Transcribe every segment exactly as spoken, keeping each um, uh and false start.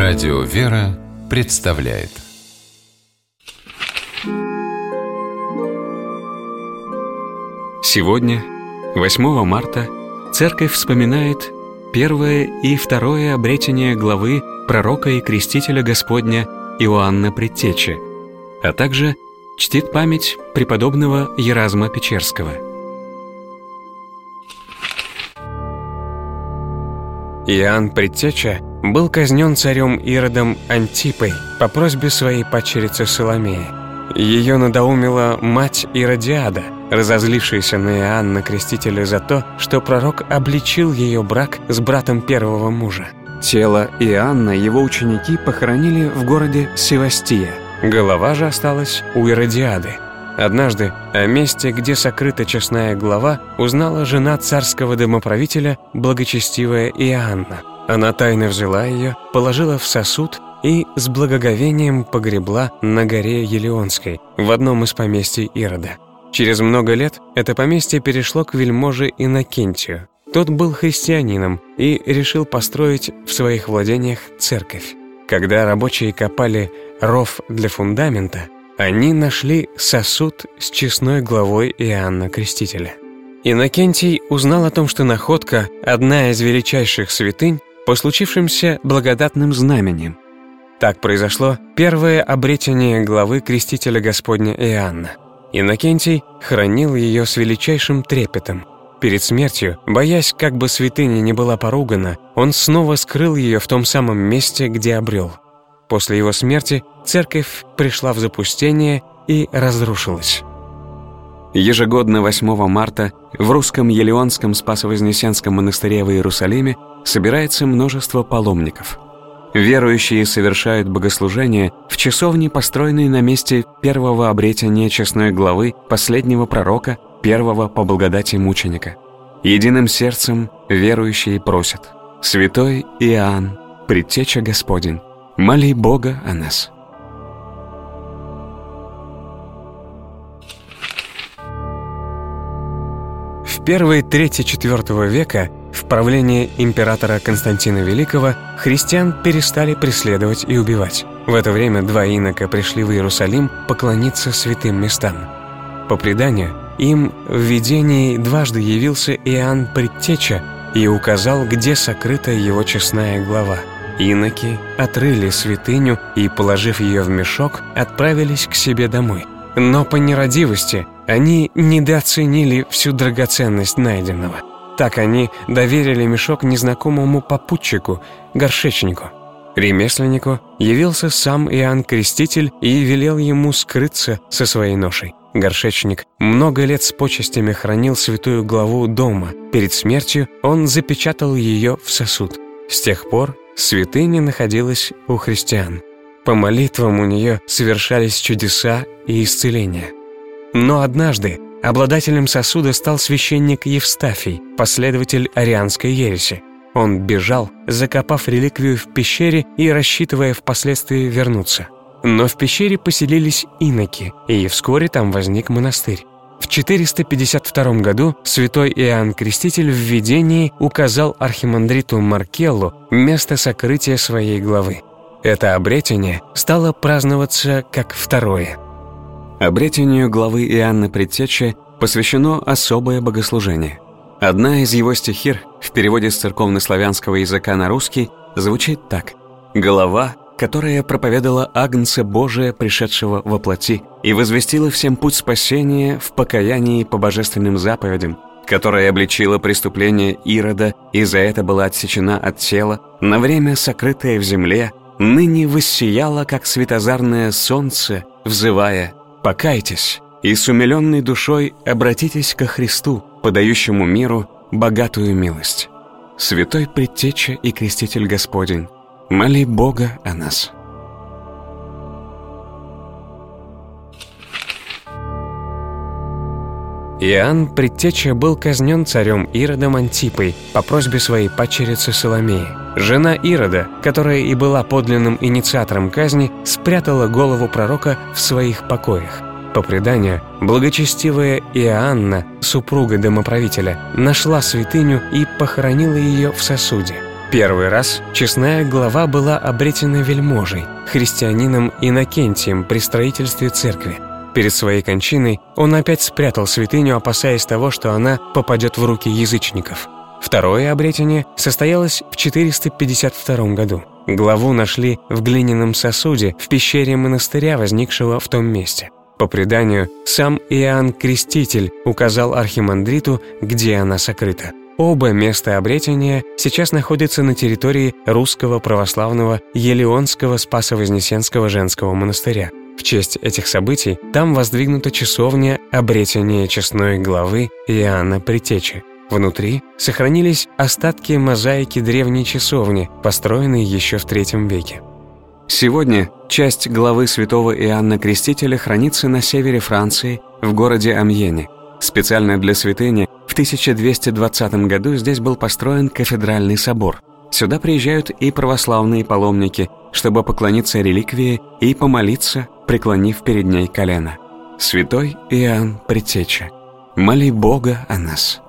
Радио «Вера» представляет. Сегодня, восьмого марта, Церковь вспоминает первое и второе обретение главы пророка и крестителя Господня Иоанна Предтечи, а также чтит память преподобного Еразма Печерского. Иоанн Предтеча был казнен царем Иродом Антипой по просьбе своей падчерицы Соломеи. Ее надоумила мать Иродиада, разозлившаяся на Иоанна Крестителя за то, что пророк обличил ее брак с братом первого мужа. Тело Иоанна его ученики похоронили в городе Севастия. Голова же осталась у Иродиады. Однажды о месте, где сокрыта честная глава, узнала жена царского домоправителя, благочестивая Иоанна. Она тайно взяла ее, положила в сосуд и с благоговением погребла на горе Елеонской, в одном из поместий Ирода. Через много лет это поместье перешло к вельможе Иннокентию. Тот был христианином и решил построить в своих владениях церковь. Когда рабочие копали ров для фундамента, они нашли сосуд с честной главой Иоанна Крестителя. Иннокентий узнал о том, что находка – одна из величайших святынь по случившимся благодатным знаменем. Так произошло первое обретение главы Крестителя Господня Иоанна. Иннокентий хранил ее с величайшим трепетом. Перед смертью, боясь, как бы святыня не была поругана, он снова скрыл ее в том самом месте, где обрел. После его смерти церковь пришла в запустение и разрушилась. Ежегодно восьмого марта в русском Елеонском Спасо-Вознесенском монастыре в Иерусалиме собирается множество паломников. Верующие совершают богослужение в часовне, построенной на месте первого обретения честной главы последнего пророка, первого по благодати мученика. Единым сердцем верующие просят: «Святой Иоанн, Предтеча Господень, моли Бога о нас». В первой трети четвёртого века в правлении императора Константина Великого христиан перестали преследовать и убивать. В это время два инока пришли в Иерусалим поклониться святым местам. По преданию, им в видении дважды явился Иоанн Предтеча и указал, где сокрыта его честная глава. Иноки отрыли святыню и, положив ее в мешок, отправились к себе домой. Но по нерадивости они недооценили всю драгоценность найденного. Так они доверили мешок незнакомому попутчику, горшечнику. Ремесленнику явился сам Иоанн Креститель и велел ему скрыться со своей ношей. Горшечник много лет с почестями хранил святую главу дома. Перед смертью он запечатал ее в сосуд. С тех пор святыня находилась у христиан. По молитвам у нее совершались чудеса и исцеления. Но однажды обладателем сосуда стал священник Евстафий, последователь арианской ереси. Он бежал, закопав реликвию в пещере и рассчитывая впоследствии вернуться. Но в пещере поселились иноки, и вскоре там возник монастырь. В четыреста пятьдесят втором году святой Иоанн Креститель в видении указал архимандриту Маркеллу место сокрытия своей главы. Это обретение стало праздноваться как второе. Обретению главы Иоанна Предтечи посвящено особое богослужение. Одна из его стихир в переводе с церковнославянского языка на русский звучит так: «Глава, которая проповедала Агнца Божия, пришедшего во плоти, и возвестила всем путь спасения в покаянии по божественным заповедям, которая обличила преступление Ирода и за это была отсечена от тела, на время сокрытая в земле, ныне воссияла, как светозарное солнце, взывая: покайтесь и с умиленной душой обратитесь ко Христу, подающему миру богатую милость. Святой Предтеча и Креститель Господень, моли Бога о нас». Иоанн Предтеча был казнен царем Иродом Антипой по просьбе своей падчерицы Соломеи. Жена Ирода, которая и была подлинным инициатором казни, спрятала голову пророка в своих покоях. По преданию, благочестивая Иоанна, супруга домоправителя, нашла святыню и похоронила ее в сосуде. Первый раз честная глава была обретена вельможей, христианином Иннокентием при строительстве церкви. Перед своей кончиной он опять спрятал святыню, опасаясь того, что она попадет в руки язычников. Второе обретение состоялось в четыреста пятьдесят втором году. Главу нашли в глиняном сосуде в пещере монастыря, возникшего в том месте. По преданию, сам Иоанн Креститель указал архимандриту, где она сокрыта. Оба места обретения сейчас находятся на территории Русского православного Елеонского Спасо-Вознесенского женского монастыря. В честь этих событий там воздвигнута часовня обретения честной главы Иоанна Предтечи. Внутри сохранились остатки мозаики древней часовни, построенной еще в третьем веке. Сегодня часть главы святого Иоанна Крестителя хранится на севере Франции, в городе Амьене. Специально для святыни в тысяча двести двадцатом году здесь был построен кафедральный собор. Сюда приезжают и православные паломники, чтобы поклониться реликвии и помолиться, преклонив перед ней колено. Святой Иоанн Предтеча, моли Бога о нас.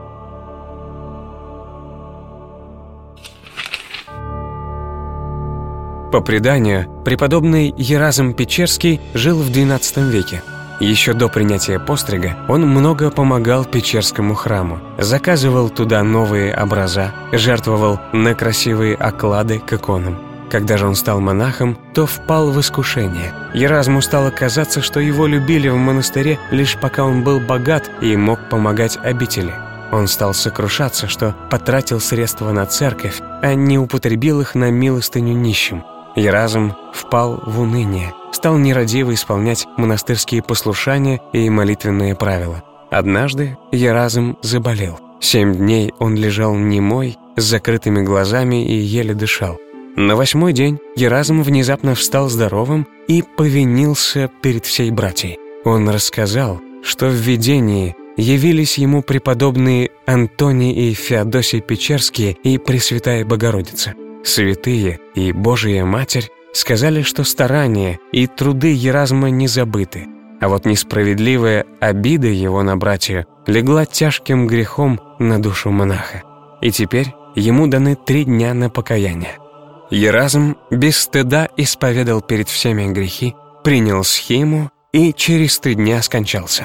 По преданию, преподобный Еразм Печерский жил в двенадцатом веке. Еще до принятия пострига он много помогал Печерскому храму, заказывал туда новые образа, жертвовал на красивые оклады к иконам. Когда же он стал монахом, то впал в искушение. Еразму стало казаться, что его любили в монастыре лишь пока он был богат и мог помогать обители. Он стал сокрушаться, что потратил средства на церковь, а не употребил их на милостыню нищим. Еразм впал в уныние, стал нерадиво исполнять монастырские послушания и молитвенные правила. Однажды Еразм заболел. Семь дней он лежал немой, с закрытыми глазами и еле дышал. На восьмой день Еразм внезапно встал здоровым и повинился перед всей братьей. Он рассказал, что в видении явились ему преподобные Антоний и Феодосий Печерские и Пресвятая Богородица. Святые и Божия Матерь сказали, что старания и труды Еразма не забыты, а вот несправедливая обида его на братью легла тяжким грехом на душу монаха. И теперь ему даны три дня на покаяние. Еразм без стыда исповедал перед всеми грехи, принял схиму и через три дня скончался.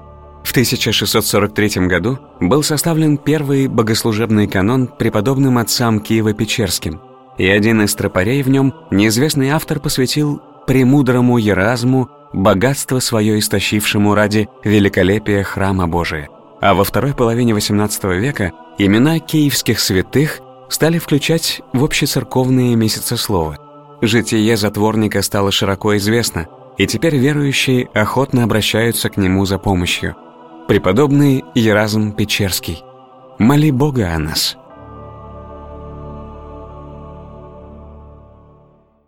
В тысяча шестьсот сорок третьем году был составлен первый богослужебный канон преподобным отцам Киево-Печерским, и один из тропарей в нем, неизвестный автор, посвятил премудрому Еразму богатство свое истощившему ради великолепия храма Божия. А во второй половине восемнадцатого века имена киевских святых стали включать в общецерковные месяцесловы. Житие затворника стало широко известно, и теперь верующие охотно обращаются к нему за помощью. Преподобный Еразм Печерский, моли Бога о нас.